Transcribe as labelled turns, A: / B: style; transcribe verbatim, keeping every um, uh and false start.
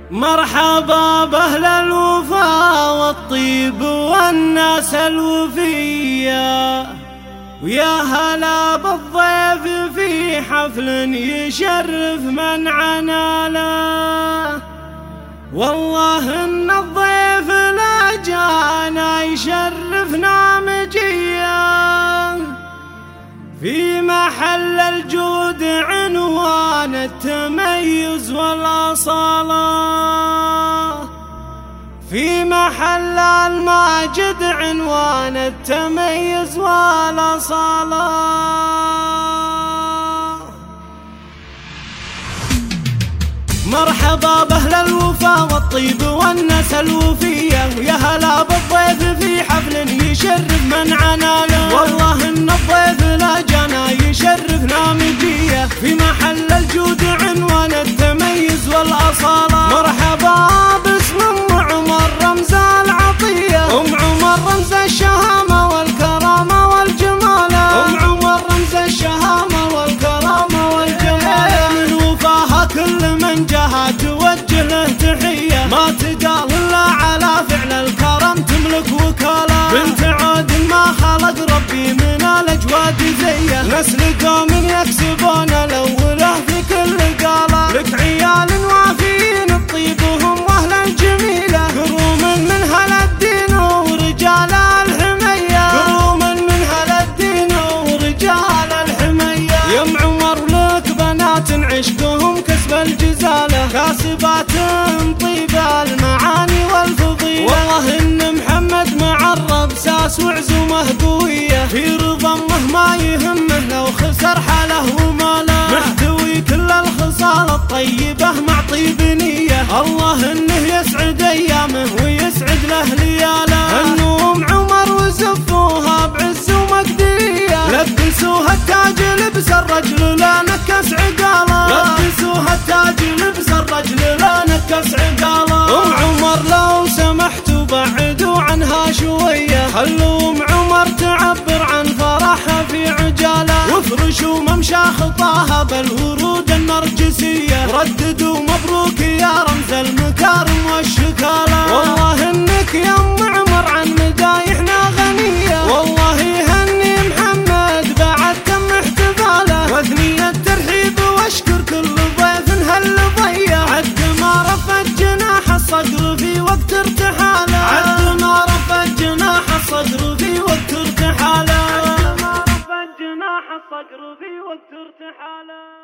A: مرحبا بأهل الوفا والطيب والناس الوفية، ويا هلا بالضيف في حفل يشرف من عناله. والله ان الضيف لا جانا يشرفنا مجيا، في محل الجود عنوان التميز والأصالة، في محل الماجد عنوان التميز والأصالة. مرحبا بأهل الوفا والطيب والناس الوفية، ويا هلا بالضيف في حفل يشرف من عناله. والله ان الضيف لا جانا يشرفنا مجية، في محل الجود عنوان التميز والأصالة. مرحبا باسم ام عمر رمز العطية، ام عمر رمز الشهامة والكرامة والجمالة، ام عمر رمز الشهامة والكرامة والجمالة. من وفاها كل من جاها توجه له تحية، ما تقال الا على فعل الكرم تملك وكالة. بنت عود ما خلق ربي من الاجواد زيه، نسل قوم يكسبون الاوله في كل قاله. لك عيال وافيين الطيب وهم اهلا جميله، كروم من هل الدين ورجال الحميه، كروم من هل الدين ورجال الحميه. يا ام عمر لك بنات عشقهم كسب الجزاله، كاسبات طيب المعاني والفضيله. والله ان محمد معرب ساس وعزومه قويه، في رضمه ما يهمه لو خسر حاله وماله، محتوي كل الخصال الطيبه مع طيب نيه. الله انه يسعد ايامه ويسعد له لياله، انهم عمر وزفوها بعز ومقدريه، لبسوها التاج لبس الرجل لا نكس عقاله، لبسوها التاج لبس الرجل لا نكس عقاله. ام عمر لو سمحتوا بعدوا عنها شويه، خلوا ام عمر تعبر عن فرحها في عجاله، وافرشوا ممشى خطاها بالورود النرجسيه، رددوا مبروك يا رمز المكارم والشكاله. والله انك يا ام عمر عن مدايحنا غنيه، والله يهني محمد بعد تم احتفاله، واثني الترحيب واشكر كل ضيف هل ضيه، عد ما رفت جناح الصقر في وقت ارتحاله، عد ما رفت جناح الصقر في وقت ارتحاله، عد ما رفت جناح الصقر في وقت ارتحاله.